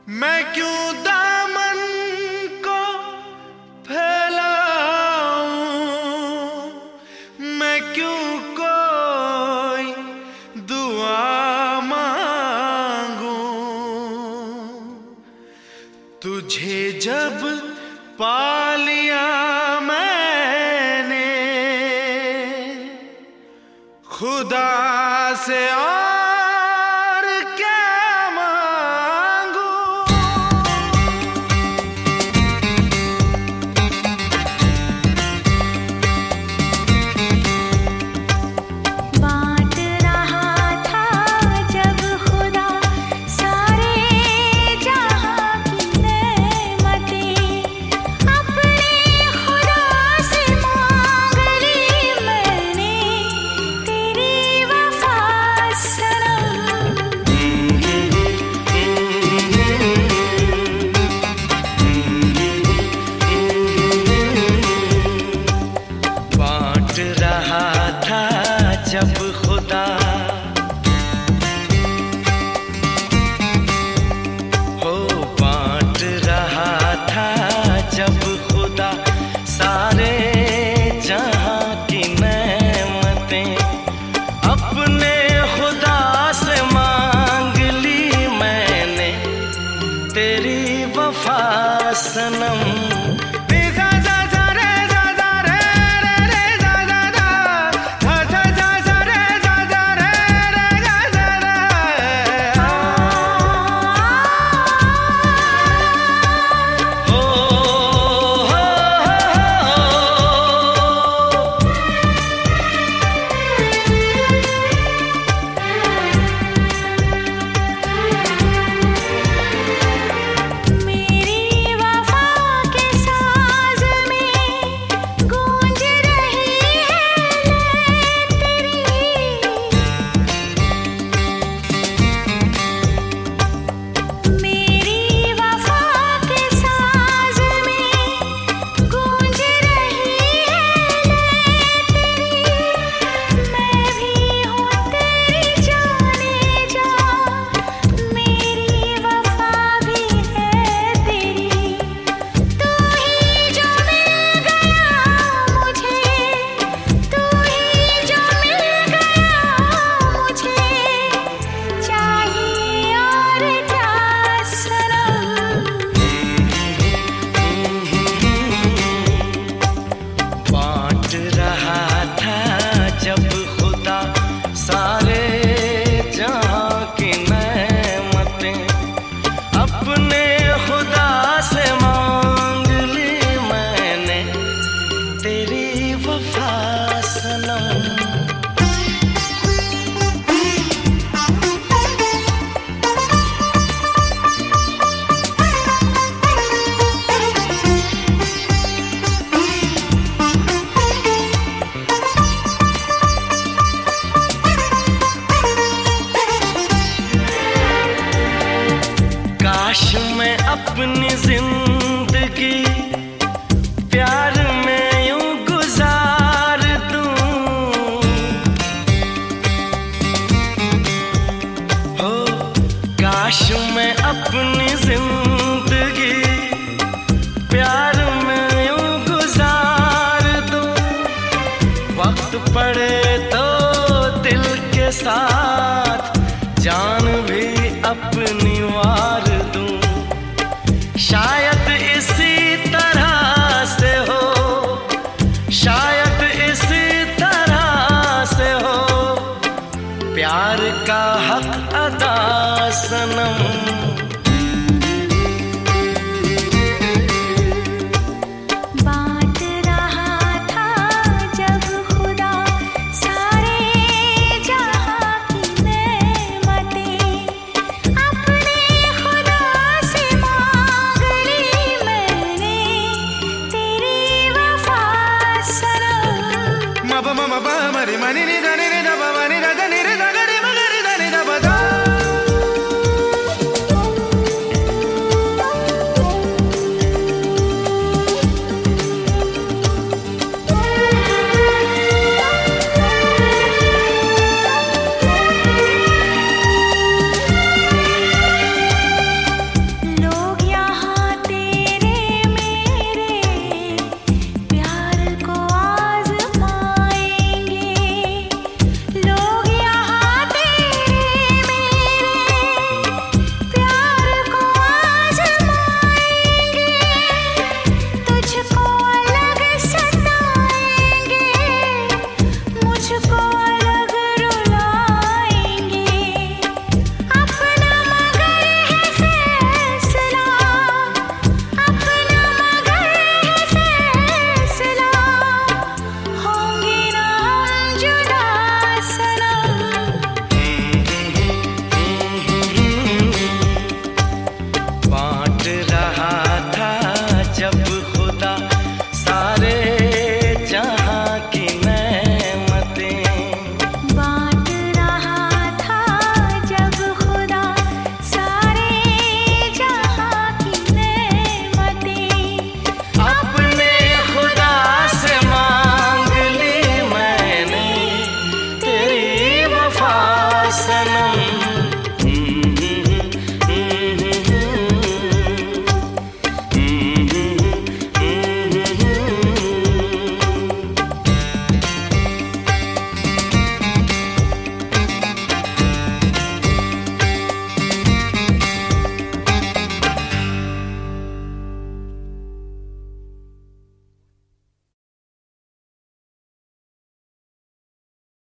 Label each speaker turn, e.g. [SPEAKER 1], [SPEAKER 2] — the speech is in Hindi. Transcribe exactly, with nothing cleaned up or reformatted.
[SPEAKER 1] मैं क्यों दामन को फैलाऊं, मैं क्यों कोई दुआ मांगूं। तुझे जब पा लिया मैंने खुदा से और क्या मांगू।
[SPEAKER 2] बांट रहा था जब खुदा सारे जहां की नेमतें, अपने खुदा से मांग ली मैंने तेरी वफा सनम।
[SPEAKER 1] बांट रहा था जब खुदा हो, बांट रहा था जब खुदा सारे जहां की नेमतें, अपने खुदा से मांग ली मैंने तेरी वफा सनम।
[SPEAKER 2] मेरी वफा के साज में गूंज रही है तेरी, मेरी वफा के साज में गूंज रही है तेरी। मैं भी हूँ तेरी जाने जा, मेरी वफा भी है तेरी। तू ही जो मिल गया मुझे, तू ही जो मिल गया मुझे, चाहिए और क्या सनम।
[SPEAKER 1] बांट रहा था जब खुदा सारे जहां की नेमतें, अपने खुदा से मांग ली मैंने तेरी वफा सनम। काश मैं अपनी जिंदगी प्यार में यूं गुजार दूं, हो काश मैं अपनी जिंदगी प्यार में यूं गुजार दूं। वक्त पड़े तो दिल के साथ जान भी अपनी वार दूं। शायद इसी तरह से हो, शायद इसी तरह से हो प्यार का हक अदा सनम।